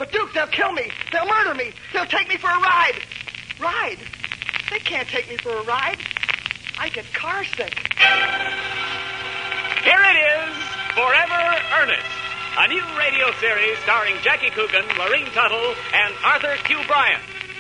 But, Duke, they'll kill me. They'll murder me. They'll take me for a ride. Ride? They can't take me for a ride. I get car sick. Here it is, Forever Ernest, a new radio series starring Jackie Coogan, Lorene Tuttle, and Arthur Q. Bryan.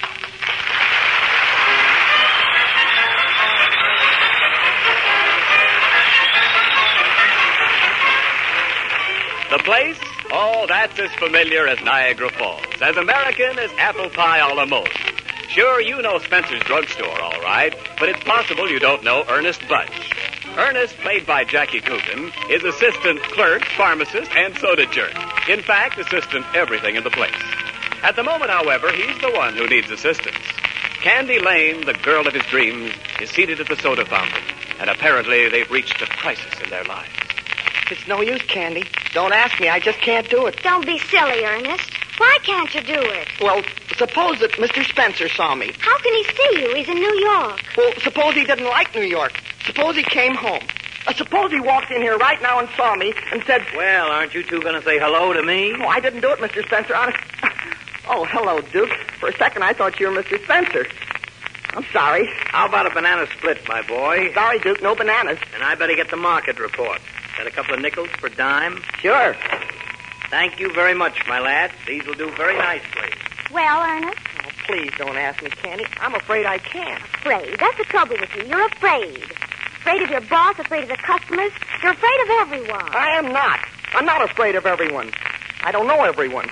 The place? Oh, that's as familiar as Niagara Falls, as American as apple pie a la mode. Sure, you know Spencer's Drugstore, all right, but it's possible you don't know Ernest Budge. Ernest, played by Jackie Coogan, is assistant clerk, pharmacist, and soda jerk. In fact, assistant everything in the place. At the moment, however, he's the one who needs assistance. Candy Lane, the girl of his dreams, is seated at the soda fountain, and apparently they've reached a crisis in their lives. It's no use, Candy. Don't ask me. I just can't do it. Don't be silly, Ernest. Why can't you do it? Well, suppose that Mr. Spencer saw me. How can he see you? He's in New York. Well, suppose he didn't like New York. Suppose he came home. Suppose he walked in here right now and saw me and said... Well, aren't you two going to say hello to me? Oh, I didn't do it, Mr. Spencer. Honest. Oh, hello, Duke. For a second, I thought you were Mr. Spencer. I'm sorry. How about a banana split, my boy? Sorry, Duke, no bananas. And I better get the market report. Got a couple of nickels per dime? Sure. Thank you very much, my lad. These will do very nicely. Well, Ernest? Oh, please don't ask me, Candy. I'm afraid I can't. Afraid? That's the trouble with you. You're afraid. Afraid of your boss, afraid of the customers. You're afraid of everyone. I am not. I'm not afraid of everyone. I don't know everyone.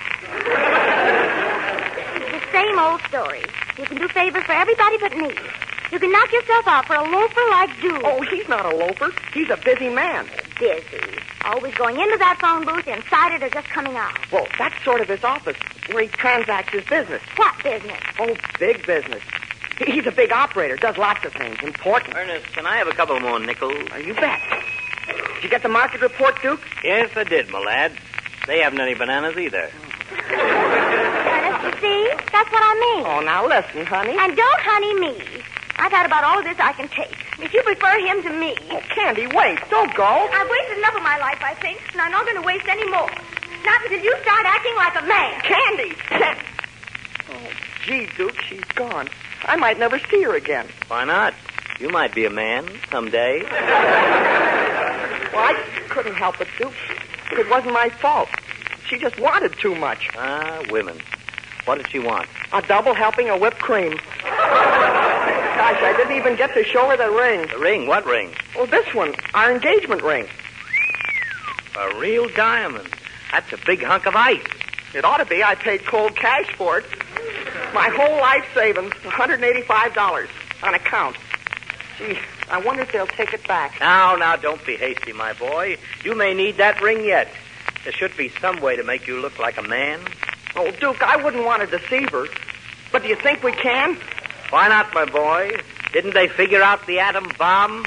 It's the same old story. You can do favors for everybody but me. You can knock yourself out for a loafer like Duke. Oh, he's not a loafer. He's a busy man. Busy. Always going into that phone booth, inside it, or just coming out. Well, that's sort of his office, where he transacts his business. What business? Oh, big business. He's a big operator, does lots of things, important. Ernest, can I have a couple more nickels? You bet. Did you get the market report, Duke? Yes, I did, my lad. They haven't any bananas either. Ernest, you see? That's what I mean. Oh, now listen, honey. And don't honey me. I've had about all of this I can take. If you prefer him to me. Oh, Candy, wait. Don't go. I've wasted enough of my life, I think, and I'm not going to waste any more. Not until you start acting like a man. Candy! Oh, gee, Duke, she's gone. I might never see her again. Why not? You might be a man someday. Well, I couldn't help it, Duke. It wasn't my fault. She just wanted too much. Ah, women. What did she want? A double helping of whipped cream. Gosh, I didn't even get to show her the ring. The ring? What ring? Well, this one, our engagement ring. A real diamond. That's a big hunk of ice. It ought to be. I paid cold cash for it. My whole life savings, $185 on account. Gee, I wonder if they'll take it back. Now, don't be hasty, my boy. You may need that ring yet. There should be some way to make you look like a man. Oh, Duke, I wouldn't want to deceive her. But do you think we can? Why not, my boy? Didn't they figure out the atom bomb?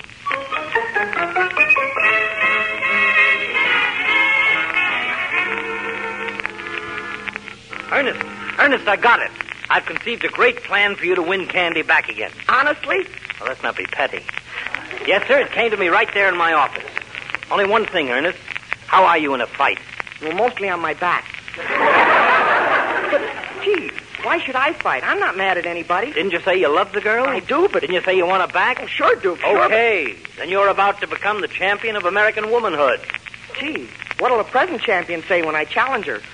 Ernest, I got it. I've conceived a great plan for you to win Candy back again. Honestly? Well, let's not be petty. Yes, sir, it came to me right there in my office. Only one thing, Ernest. How are you in a fight? Well, mostly on my back. But, gee, why should I fight? I'm not mad at anybody. Didn't you say you love the girl? I do, but... Didn't you say you want her back? Oh, sure, Duke. Sure. Okay, then you're about to become the champion of American womanhood. Gee, what'll the present champion say when I challenge her?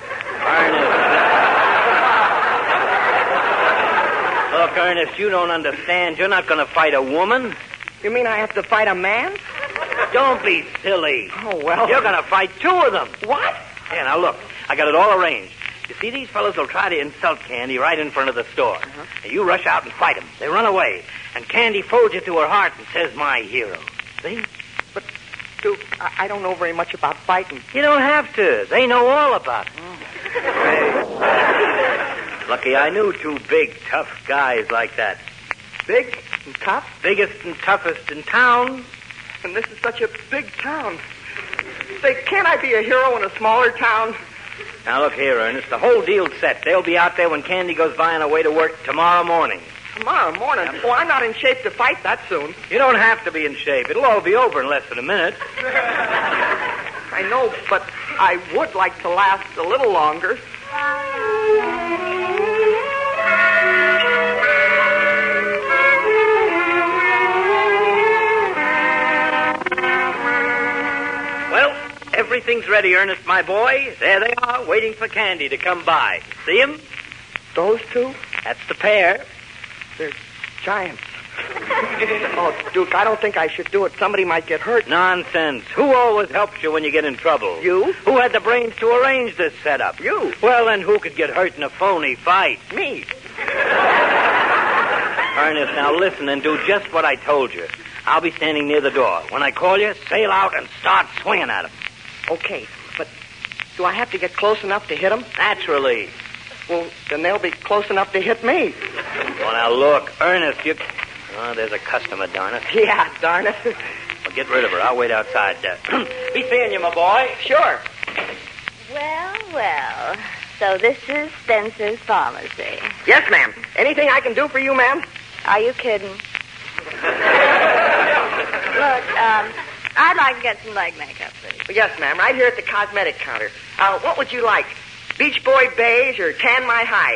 Look, Ernest, you don't understand. You're not going to fight a woman. You mean I have to fight a man? Don't be silly. Oh, well... You're going to fight two of them. What? Yeah, now look, I got it all arranged. You see, these fellows will try to insult Candy right in front of the store. Uh-huh. And you rush out and fight them. They run away. And Candy folds you to her heart and says, my hero. See? But, Duke, I don't know very much about fighting. You don't have to. They know all about it. Oh. Hey. Lucky I knew two big, tough guys like that. Big and tough? Biggest and toughest in town. And this is such a big town. Say, can't I be a hero in a smaller town? Now, look here, Ernest. The whole deal's set. They'll be out there when Candy goes by on her way to work tomorrow morning. Tomorrow morning? Yep. Oh, I'm not in shape to fight that soon. You don't have to be in shape. It'll all be over in less than a minute. I know, but I would like to last a little longer. Well, everything's ready, Ernest, my boy. There they are, waiting for Candy to come by. See him? Those two? That's the pair. They're giants. Oh, Duke, I don't think I should do it. Somebody might get hurt. Nonsense. Who always helps you when you get in trouble? You? Who had the brains to arrange this setup? You. Well, then who could get hurt in a phony fight? Me. Ernest, now listen and do just what I told you. I'll be standing near the door. When I call you, sail out and start swinging at him. Okay, but do I have to get close enough to hit them? Naturally. Well, then they'll be close enough to hit me. Well, now look, Ernest, you... Oh, there's a customer, darn it. Yeah, darn it. Well, get rid of her. I'll wait outside. Be seeing you, my boy. Sure. Well, well. So this is Spencer's Pharmacy. Yes, ma'am. Anything I can do for you, ma'am? Are you kidding? Look, I'd like to get some leg makeup, please. Yes, ma'am. Right here at the cosmetic counter. What would you like? Beach Boy beige or tan my hide?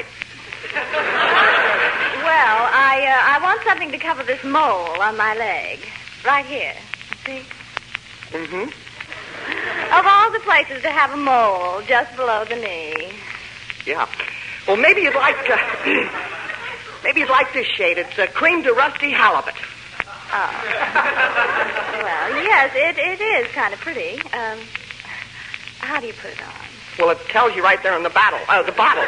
Well, I want something to cover this mole on my leg. Right here. See? Mm-hmm. Of all the places to have a mole just below the knee. Yeah. Well, maybe you'd like maybe you'd like this shade. It's cream to rusty halibut. Oh. Well, yes, it is kind of pretty. How do you put it on? Well, it tells you right there in the bottle. The bottle.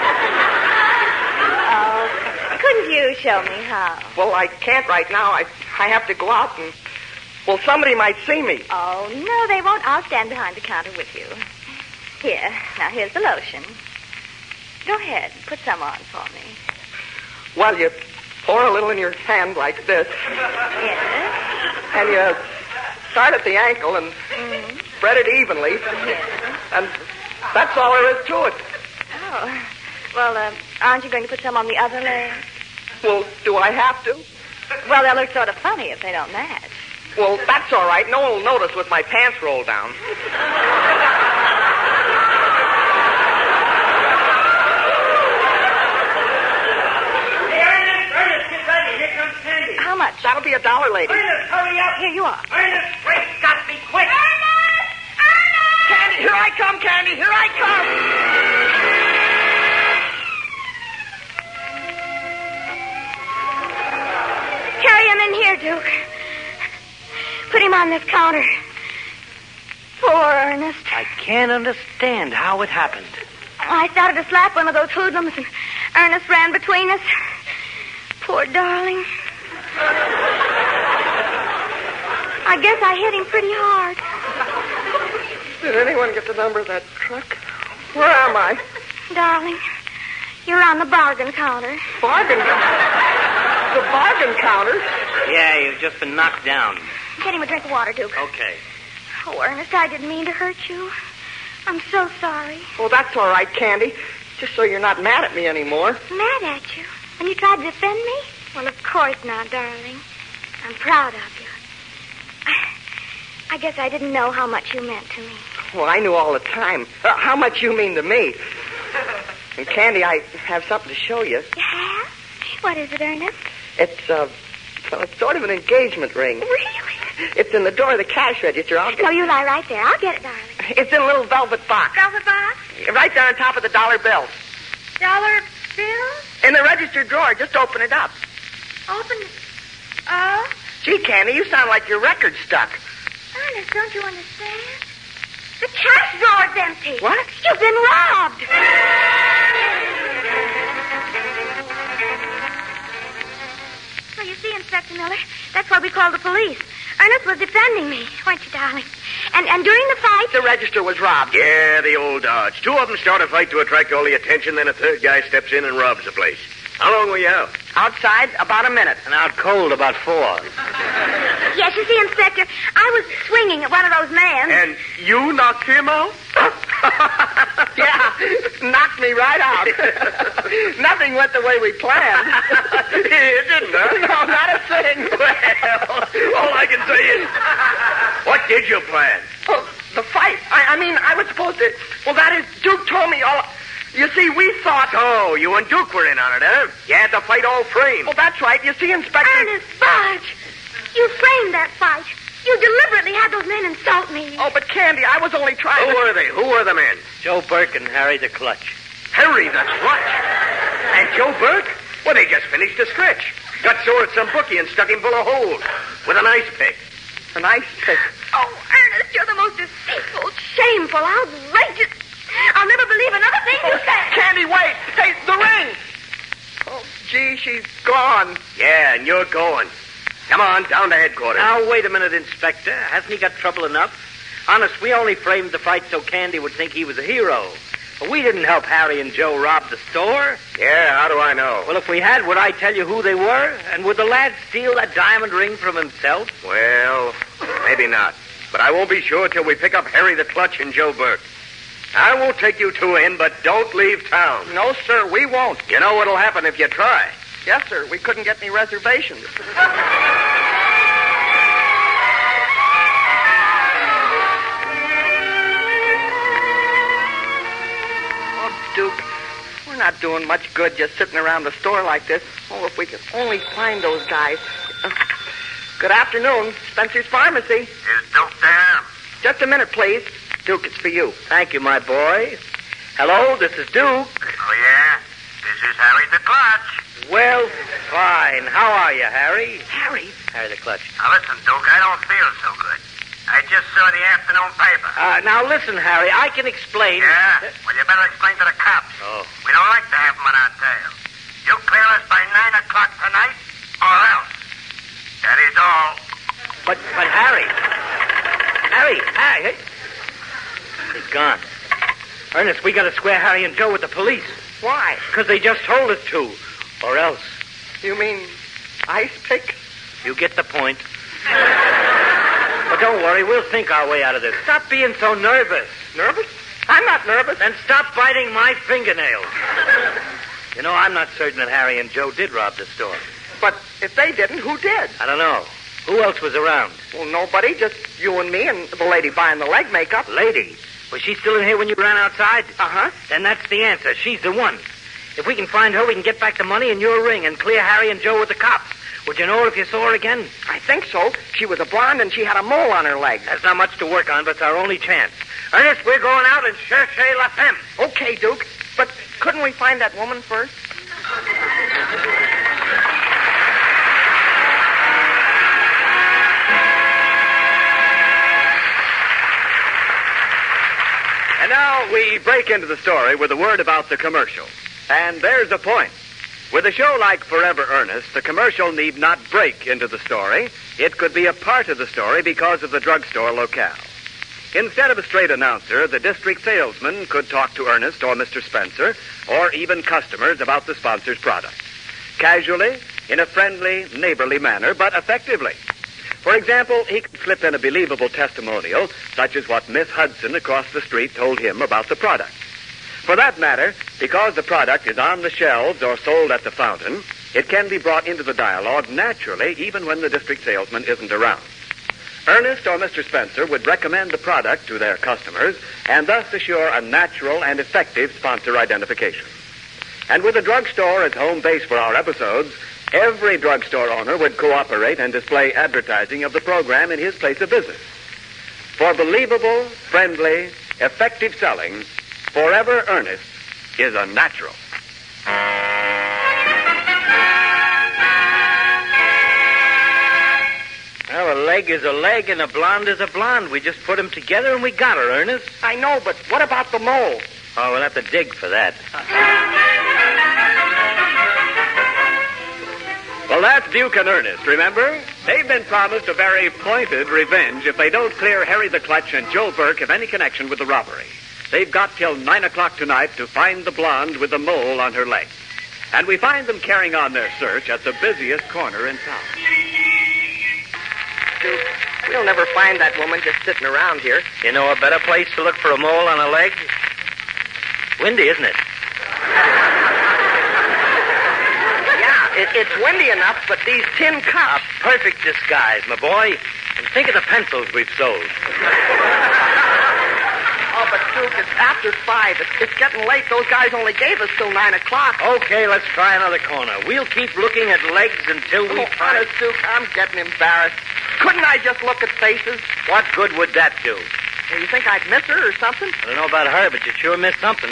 Oh, couldn't you show me how? Well, I can't right now. I have to go out and... Well, somebody might see me. Oh, no, they won't. I'll stand behind the counter with you. Here. Now, here's the lotion. Go ahead. Put some on for me. Well, you pour a little in your hand like this. Yes. And you start at the ankle and spread it evenly. Yes. And that's all there is to it. Oh. Well, aren't you going to put some on the other leg? Well, do I have to? Well, they'll look sort of funny if they don't match. Well, that's all right. No one will notice with my pants rolled down. Hey, Ernest, get ready. Here comes Candy. How much? That'll be $1, lady. Ernest, hurry up. Here you are. Ernest, quick, got me quick. Candy, here I come, Candy. Here I come. Carry him in here, Duke. Put him on this counter. Poor Ernest. I can't understand how it happened. I started to slap one of those hoodlums, and Ernest ran between us. Poor darling. I guess I hit him pretty hard. Did anyone get the number of that truck? Where am I? Darling, you're on the bargain counter. Bargain? The bargain counter? Yeah, you've just been knocked down. Get him a drink of water, Duke. Okay. Oh, Ernest, I didn't mean to hurt you. I'm so sorry. Well, that's all right, Candy. Just so you're not mad at me anymore. Mad at you? And you tried to defend me? Well, of course not, darling. I'm proud of you. I guess I didn't know how much you meant to me. Well, I knew all the time. How much you mean to me. And, Candy, I have something to show you. You have? What is it, Ernest? It's, well, it's sort of an engagement ring. Really? It's in the door of the cash register. I'll get No, you lie right there. I'll get it, darling. It's in a little velvet box. Velvet box? Right there on top of the dollar bills. Dollar bill? In the register drawer. Just open it up. Open it. Oh? Gee, Candy, you sound like your record's stuck. Ernest, don't you understand? The cash drawer's empty. What? You've been robbed. Well, you see, Inspector Miller, that's why we called the police. Ernest was defending me, weren't you, darling? And during the fight... The register was robbed. Yeah, the old dodge. Two of them start a fight to attract all the attention, then a third guy steps in and robs the place. How long were you out? Outside, about a minute. And out cold about 4. Yes, you see, Inspector, I was swinging at one of those men. And you knocked him out? Yeah, knocked me right out. Nothing went the way we planned. It didn't, huh? No, not a thing. Well, all I can say is, what did you plan? Oh, the fight. I mean, I was supposed to... Well, that is, Duke told me all... You see, we thought... Oh, you and Duke were in on it, huh? You had the fight all framed. Oh, that's right. You see, Inspector... Ernest Budge, you framed that fight. You deliberately had those men insult me. Oh, but Candy, I was only trying Who to... were they? Who were the men? Joe Burke and Harry the Clutch. Harry the Clutch. And Joe Burke? Well, they just finished a stretch. Got sore at some bookie and stuck him full of holes with an ice pick. An ice pick. Oh, Ernest, you're the most deceitful, shameful, outrageous... I'll never believe another thing you say. Candy, wait. Hey, the ring. Oh, gee, she's gone. Yeah, and you're going. Come on, down to headquarters. Now, wait a minute, Inspector. Hasn't he got trouble enough? Honest, we only framed the fight so Candy would think he was a hero. But we didn't help Harry and Joe rob the store. Yeah, how do I know? Well, if we had, would I tell you who they were? And would the lad steal that diamond ring from himself? Well, maybe not. But I won't be sure till we pick up Harry the Clutch and Joe Burke. I won't take you two in, but don't leave town. No, sir, we won't. You know what'll happen if you try. Yes, sir. We couldn't get any reservations. Oh, Duke, we're not doing much good just sitting around the store like this. Oh, if we could only find those guys. Good afternoon, Spencer's Pharmacy. Is Duke there? Just a minute, please. Duke, it's for you. Thank you, my boy. Hello, this is Duke. Oh, yeah? This is Harry the Clutch. Well, fine. How are you, Harry? Harry? Harry the Clutch. Now, listen, Duke, I don't feel so good. I just saw the afternoon paper. Now, listen, Harry, I can explain. Yeah? Well, you better explain to the cops. Oh. We don't like to have them on our tail. You clear us by 9 o'clock tonight, or else. That is all. But Harry. Harry. He's gone. Ernest, we got to square Harry and Joe with the police. Why? Because they just told us to. Or else. You mean ice pick? You get the point. But don't worry, we'll think our way out of this. Stop being so nervous. Nervous? I'm not nervous. Then stop biting my fingernails. You know, I'm not certain that Harry and Joe did rob the store. But if they didn't, who did? I don't know. Who else was around? Well, nobody, just you and me and the lady buying the leg makeup. Lady? Was she still in here when you ran outside? Uh-huh. Then that's the answer. She's the one. If we can find her, we can get back the money and your ring and clear Harry and Joe with the cops. Would you know her if you saw her again? I think so. She was a blonde and she had a mole on her leg. That's not much to work on, but it's our only chance. Ernest, we're going out and chercher la femme. Okay, Duke. But couldn't we find that woman first? And now we break into the story with a word about the commercial. And there's a point. With a show like Forever Ernest, the commercial need not break into the story. It could be a part of the story because of the drugstore locale. Instead of a straight announcer, the district salesman could talk to Ernest or Mr. Spencer, or even customers about the sponsor's product. Casually, in a friendly, neighborly manner, but effectively. For example, he could slip in a believable testimonial, such as what Miss Hudson across the street told him about the product. For that matter, because the product is on the shelves or sold at the fountain, it can be brought into the dialogue naturally, even when the district salesman isn't around. Ernest or Mr. Spencer would recommend the product to their customers and thus assure a natural and effective sponsor identification. And with the drugstore as home base for our episodes, every drugstore owner would cooperate and display advertising of the program in his place of business. For believable, friendly, effective selling, Forever Ernest is a natural. Well, a leg is a leg and a blonde is a blonde. We just put them together and we got her, Ernest. I know, but what about the mole? Oh, we'll have to dig for that. Well, that's Duke and Ernest, remember? They've been promised a very pointed revenge if they don't clear Harry the Clutch and Joe Burke of any connection with the robbery. They've got till 9 o'clock tonight to find the blonde with the mole on her leg. And we find them carrying on their search at the busiest corner in town. Duke, we'll never find that woman just sitting around here. You know a better place to look for a mole on a leg? Windy, isn't it? Yeah, it's windy enough, but these tin cups... A perfect disguise, my boy. And think of the pencils we've sold. Oh, but Duke, it's after 5. It's getting late. Those guys only gave us till 9 o'clock. Okay, let's try another corner. We'll keep looking at legs until we find... Honest, Duke, I'm getting embarrassed. Couldn't I just look at faces? What good would that do? You think I'd miss her or something? I don't know about her, but you sure missed something.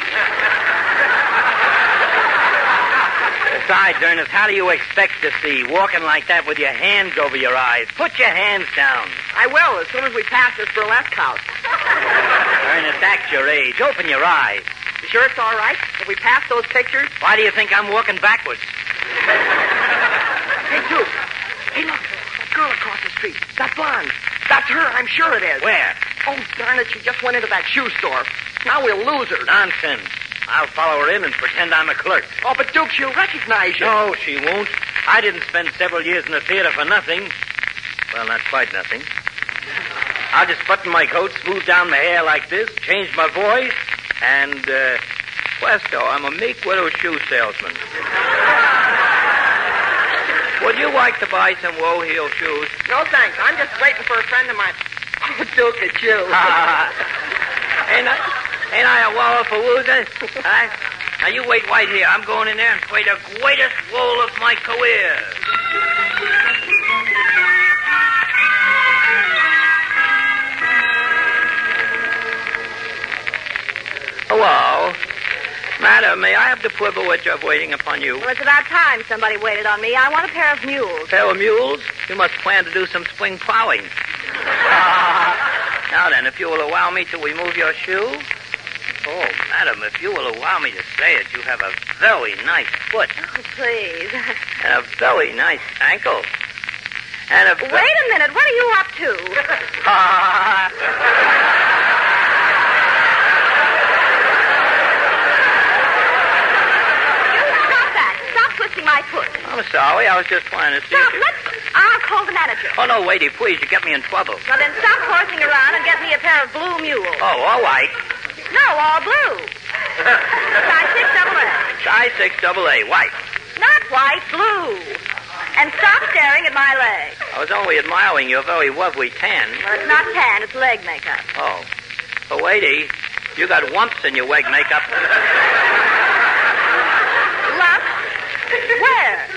Besides, Ernest, how do you expect to see walking like that with your hands over your eyes? Put your hands down. I will, as soon as we pass this burlesque house. Ernest, act your age. Open your eyes. You sure it's all right? If we pass those pictures? Why do you think I'm walking backwards? Hey, Duke. Hey, look. That girl across the street. That blonde. That's her. I'm sure it is. Where? Oh, darn it. She just went into that shoe store. Now we'll lose her. Nonsense. I'll follow her in and pretend I'm a clerk. Oh, but Duke, she'll recognize you. No, she won't. I didn't spend several years in the theater for nothing. Well, not quite nothing. I'll just button my coat, smooth down my hair like this, change my voice, and, presto, I'm a meek widow shoe salesman. Would you like to buy some low-heel shoes? No, thanks. I'm just waiting for a friend of mine. Oh, Duke, it's you. Ain't I a wallowfalooza? Huh? Now, you wait right here. I'm going in there and play the greatest role of my career. Hello. Madam, may I have the privilege of waiting upon you? Well, it's about time somebody waited on me. I want a pair of mules. Pair of mules? You must plan to do some spring plowing. Now then, if you will allow me to remove your shoe. Oh, madam, if you will allow me to say it, you have a very nice foot. Oh, please. And a very nice ankle. And a... Wait a minute. What are you up to? Stop that. Stop twisting my foot. I'm sorry. I was just trying to see Stop. if you... I'll call the manager. Oh, no, waitie, please. You get me in trouble. Well, then stop horsing around and get me a pair of blue mules. Oh, all right. No, all blue. Size 6AA. Size 6AA. White. Not white, blue. And stop staring at my leg. I was only admiring your very lovely tan. Well, it's not tan, it's leg makeup. Oh. But lady, you got lumps in your leg makeup. Lumps? Where?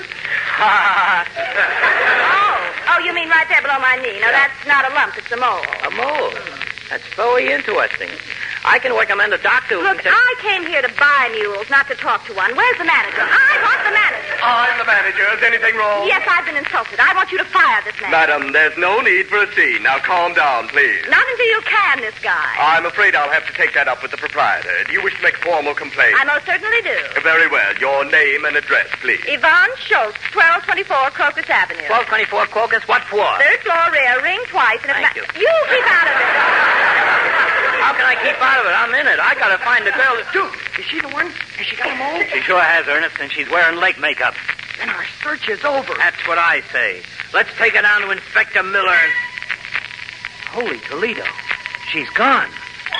Oh, you mean right there below my knee. No, that's not a lump, it's a mole. A mole? That's very interesting. I can recommend a doctor who Look, can... I came here to buy mules, not to talk to one. Where's the manager? I want the manager. I'm the manager. Is anything wrong? Yes, I've been insulted. I want you to fire this man. Madam, there's no need for a scene. Now calm down, please. Not until you can this guy. I'm afraid I'll have to take that up with the proprietor. Do you wish to make a formal complaint? I most certainly do. Very well. Your name and address, please. Yvonne Schultz, 1224 Crocus Avenue. 1224 Crocus, what for? Third floor rear, ring twice. And Thank you. You keep out of it. How can I keep out of it? I'm in it. I gotta find the girl that's... Duke, is she the one? Has she got a mole? She sure has, Ernest, and she's wearing leg makeup. Then our search is over. That's what I say. Let's take her down to Inspector Miller and... Holy Toledo. She's gone.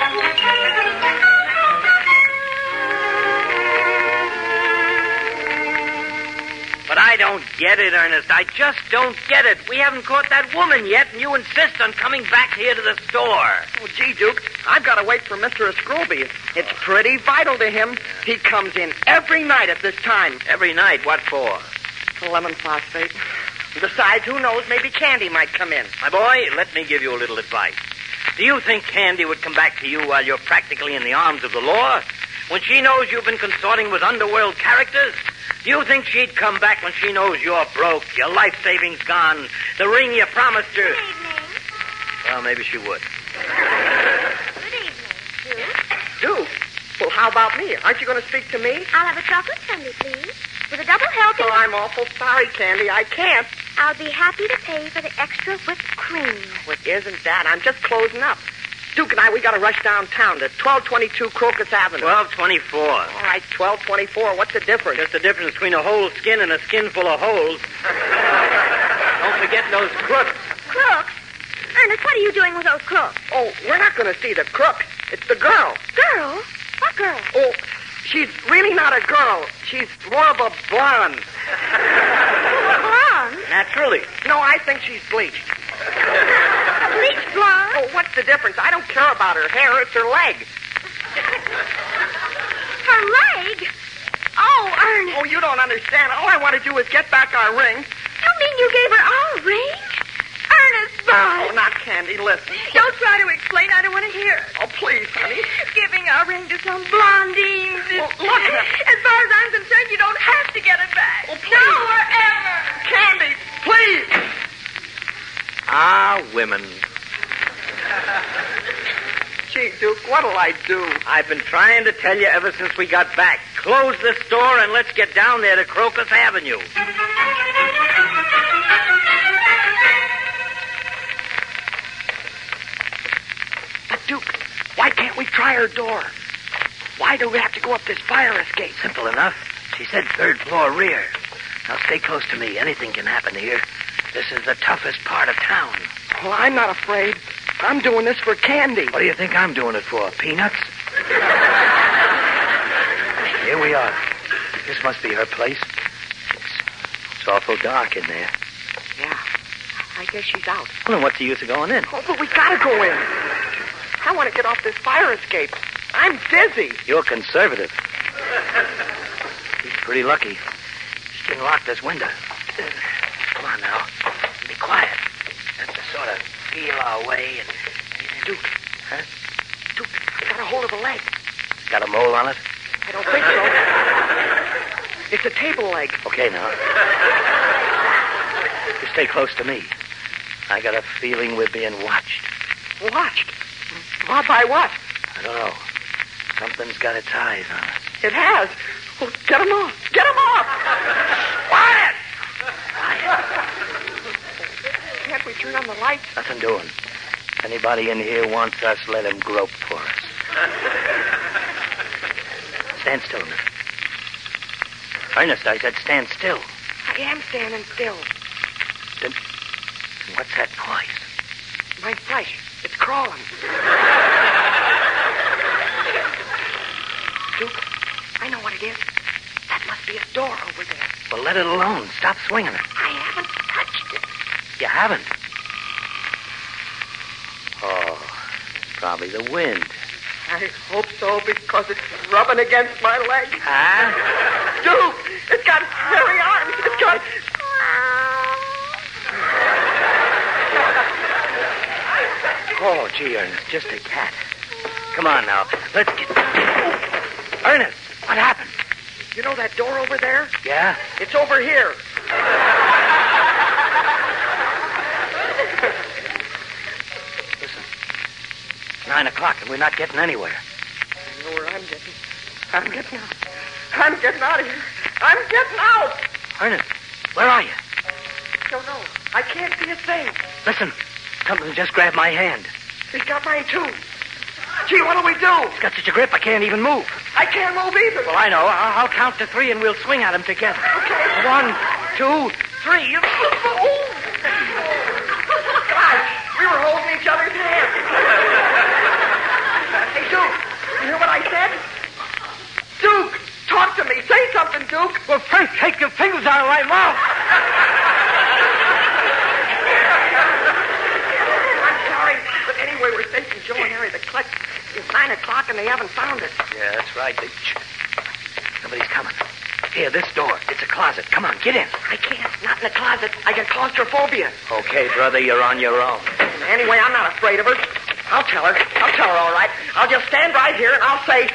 But I don't get it, Ernest. I just don't get it. We haven't caught that woman yet, and you insist on coming back here to the store. Oh, gee, Duke, I've got to wait for Mr. Scroby. It's pretty vital to him. He comes in every night at this time. Every night? What for? Lemon phosphate. Besides, who knows, maybe Candy might come in. My boy, let me give you a little advice. Do you think Candy would come back to you while you're practically in the arms of the law? When she knows you've been consorting with underworld characters? Do you think she'd come back when she knows you're broke, your life savings gone, the ring you promised her? Good evening. Well, maybe she would. Good evening, Duke? Well, how about me? Aren't you going to speak to me? I'll have a chocolate sundae, please. With a double helping. Oh, I'm awful sorry, Candy. I can't. I'll be happy to pay for the extra whipped cream. Well, it isn't that. I'm just closing up. Duke and I, we got to rush downtown to 1222 Crocus Avenue. 1224. All right, 1224. What's the difference? Just the difference between a whole skin and a skin full of holes. Don't forget those crooks. Crooks? Ernest, what are you doing with those crooks? Oh, we're not going to see the crook. It's the girl. Girl? What girl? Oh, she's really not a girl. She's more of a blonde. Blonde? Naturally. No, I think she's bleached. Bleach blonde? Oh, what's the difference? I don't care about her hair. It's her leg. Her leg? Oh, Ernest. Oh, you don't understand. All I want to do is get back our ring. You mean you gave her our ring? Ernest, Oh, boy. not Candy. Listen. Don't try to explain. I don't want to hear it. Oh, please, honey. Giving our ring to some blondine. Well, look at him. As far as I'm concerned, you don't have to get it back. Oh, please. Now or ever. Candy, please. Ah, women. Gee, Duke, what'll I do? I've been trying to tell you ever since we got back. Close the store and let's get down there to Crocus Avenue. But, Duke, why can't we try her door? Why do we have to go up this fire escape? Simple enough. She said 3rd floor rear. Now stay close to me. Anything can happen here. This is the toughest part of town. Well, I'm not afraid. I'm doing this for Candy. What do you think I'm doing it for? Peanuts? Here we are. This must be her place. It's awful dark in there. Yeah, I guess she's out. Well, then what's the use of going in? Oh, but we gotta go in. I want to get off this fire escape. I'm dizzy. You're conservative. He's pretty lucky. She didn't lock this window. Come on now. Be quiet. Have to sort of feel our way and... Duke. Huh? Duke, I got a hold of a leg. Got a mole on it? I don't think so. It's a table leg. Okay, now. You stay close to me. I got a feeling we're being watched. Watched? Well, by what? I don't know. Something's got its eyes on us. It has. Oh, get him off. Get him off. Quiet. Can't we turn on the lights? Nothing doing. If anybody in here wants us, let him grope for us. Stand still a minute. Ernest, I said stand still. I am standing still. Then what's that noise? My flesh. It's crawling. Duke, I know what it is. That must be a door over there. Well, let it alone. Stop swinging it. I haven't touched it. You haven't? Oh, it's probably the wind. I hope so, because it's rubbing against my leg. Huh? Duke, it's got hairy arms. It's got... Oh, gee, Ernest, just a cat. Come on now. Let's get... Ernest, what happened? You know that door over there? Yeah? It's over here. Listen. It's 9 o'clock and we're not getting anywhere. I know where I'm getting. I'm getting out. I'm getting out of here. I'm getting out. Ernest, where are you? Don't know. I can't see a thing. Listen, something just grabbed my hand. He's got mine, too. Gee, what'll we do? It's got such a grip I can't even move. I can't move either. Well, I know. I'll count to 3 and we'll swing at him together. Okay. 1, 2, 3. God, we were holding each other's hands. Hey, Duke, you hear what I said? Duke, talk to me. Say something, Duke. Well, first take your fingers out of my mouth. I'm sorry, but anyway, we're facing Joe and Harry the Clutch. It's 9 o'clock and they haven't found us. Yeah, that's right. Somebody's coming. Here, this door. It's a closet. Come on, get in. I can't. Not in the closet. I get claustrophobia. Okay, brother, you're on your own. Anyway, I'm not afraid of her. I'll tell her. I'll tell her, all right. I'll just stand right here and I'll say...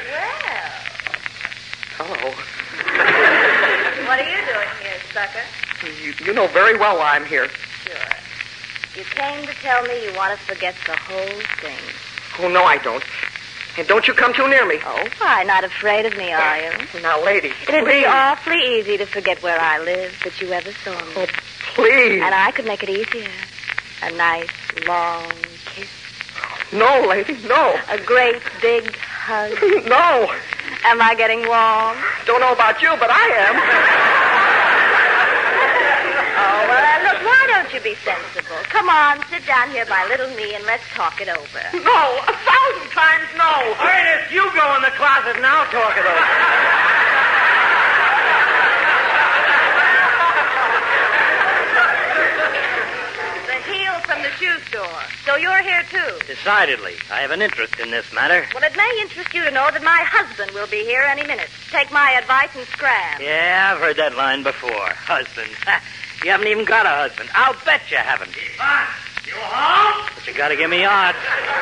Well, Hello. what are you doing here, sucker? You know very well why I'm here. Sure. You came to tell me you want to forget the whole thing. Oh, no, I don't. And don't you come too near me. Oh, why? Not afraid of me, are you? Now, lady, It'd be please. awfully easy to forget where I lived that you ever saw me. Oh, please. And I could make it easier. A nice, long kiss. No, lady, no. A great, big hug. No. Am I getting warm? Don't know about you, but I am. Oh, well, look, why don't you be sensible? Come on, sit down here by little me and let's talk it over. No, 1,000 times no. Ernest, you go in the closet and I'll talk it over. The heel from the shoe store. So you're here, too. Decidedly. I have an interest in this matter. Well, it may interest you to know that my husband will be here any minute. Take my advice and scram. Yeah, I've heard that line before. Husband. You haven't even got a husband. I'll bet you haven't. You home? But you gotta give me odds.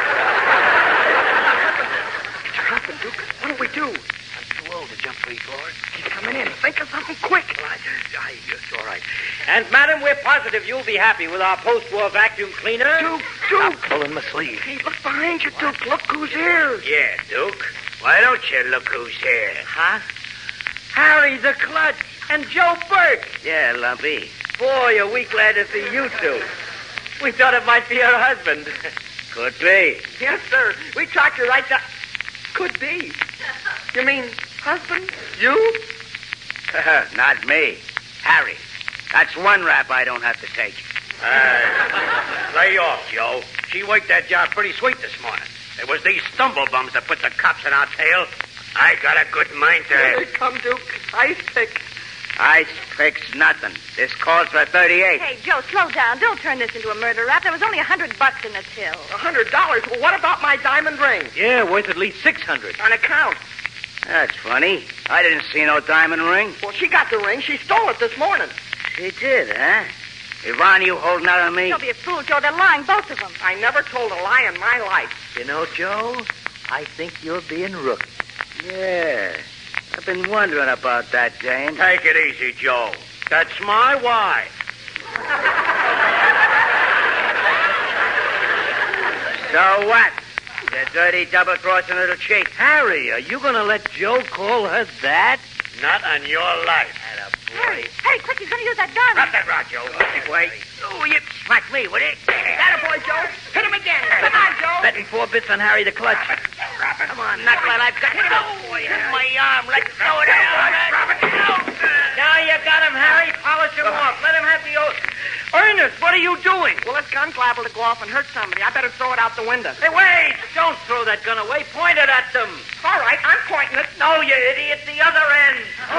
Mr. Hoffman, Duke, what do we do? I'm too old to jump 3 floors. He's coming in. Think of something quick. It's all right. And, madam, we're positive you'll be happy with our post-war vacuum cleaner. Duke, I'm Duke. pulling my sleeve. Hey, look behind you, Duke. Look who's here. Yeah, Duke. Why don't you look who's here? Huh? Harry the Clutch and Joe Burke. Yeah, Lumpy. Boy, are we glad to see you two. We thought it might be her husband. Could be. Yes, sir. We tracked you right down. Could be. You mean husband? You? Not me. Harry. That's one rap I don't have to take. Lay off, Joe. She worked that job pretty sweet this morning. It was these stumblebums that put the cops in our tail. I got a good mind to Here it. they come, Duke. Ice pick. Ice picks nothing. This calls for 38. Hey, Joe, slow down. Don't turn this into a murder rap. There was only $100 in the till. $100. Well, what about my diamond ring? Yeah, worth at least $600. On account. That's funny. I didn't see no diamond ring. Well, she got the ring. She stole it this morning. She did, huh? Yvonne, you holding out on me? Don't be a fool, Joe. They're lying, both of them. I never told a lie in my life. You know, Joe, I think you're being rooked. Yeah. I've been wondering about that, Jane. Take it easy, Joe. That's my wife. So what? The dirty double-crossing little cheat. Harry, are you going to let Joe call her that? Not on your life. Hurry, quick. He's going to use that gun. Drop that rod, Joe. Wait. Oh, you smack me, will you? Attaboy, Joe. Hit him again. Come on, Joe. Betting 4 bits on Harry the Clutch. Come on, knock while I've got it. My arm. Let's throw it out. Now you got him, Harry. Polish him off. Let him have the oath. Ernest, what are you doing? Well, this gun's liable to go off and hurt somebody. I better throw it out the window. Hey, wait! Don't throw that gun away. Point it at them. All right, I'm pointing it. No, you idiot. The other end.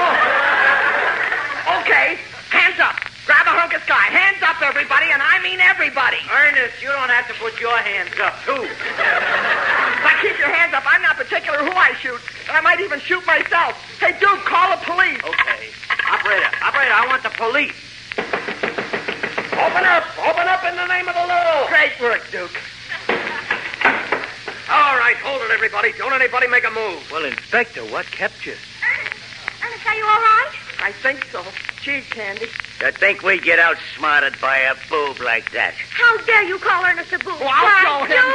Okay, hands up. Grab a hunk of sky. Hands up, everybody, and I mean everybody. Ernest, you don't have to put your hands up, too. If I keep your hands up, I'm not particular who I shoot. And I might even shoot myself. Hey, Duke, call the police. Okay. Operator, I want the police. Open up! Open up in the name of the law! Great work, Duke. All right, hold it, everybody. Don't anybody make a move. Well, Inspector, what kept you? Ernest, are you all right? I think so. Gee, Candy. To think we'd get outsmarted by a boob like that. How dare you call Ernest a boob? Well, I'll show him.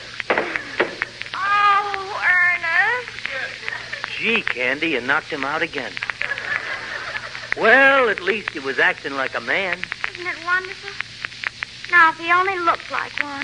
Oh, Ernest. Gee, Candy, you knocked him out again. Well, at least he was acting like a man. Isn't it wonderful? Now, if he only looked like one.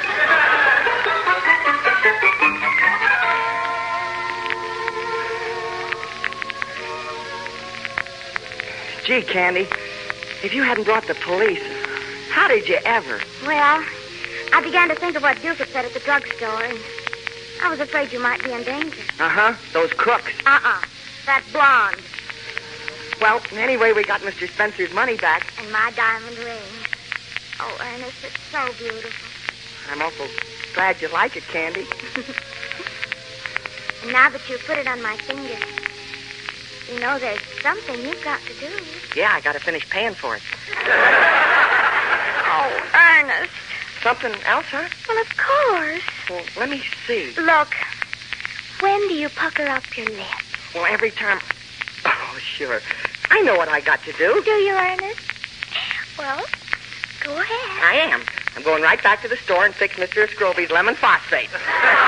Gee, Candy, if you hadn't brought the police, how did you ever? Well, I began to think of what Duke had said at the drugstore, and I was afraid you might be in danger. Uh-huh, those crooks. That blonde Well, anyway, we got Mr. Spencer's money back. and my diamond ring. Oh, Ernest, it's so beautiful. I'm awful glad you like it, Candy. And now that you've put it on my finger, you know there's something you've got to do. Yeah, I got to finish paying for it. Oh, Ernest. Something else, huh? Well, of course. Well, let me see. Look, when do you pucker up your lips? Well, every time... Oh, sure. I know what I got to do. Do you, Ernest? Well, go ahead. I am. I'm going right back to the store and fix Mr. Scroby's lemon phosphate.